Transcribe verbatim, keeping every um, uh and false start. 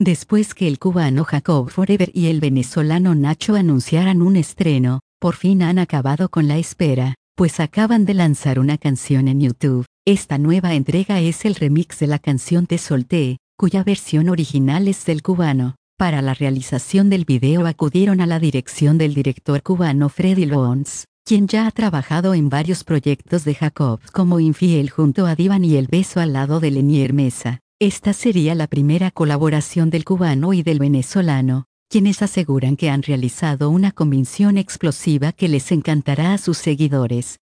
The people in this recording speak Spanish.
Después que el cubano Jacob Forever y el venezolano Nacho anunciaran un estreno, por fin han acabado con la espera, pues acaban de lanzar una canción en YouTube. Esta nueva entrega es el remix de la canción Te Solté, cuya versión original es del cubano. Para la realización del video acudieron a la dirección del director cubano Freddy Loans, quien ya ha trabajado en varios proyectos de Jacob como Infiel junto a Divan y El Beso al lado de Lenier Mesa. Esta sería la primera colaboración del cubano y del venezolano, quienes aseguran que han realizado una combinación explosiva que les encantará a sus seguidores.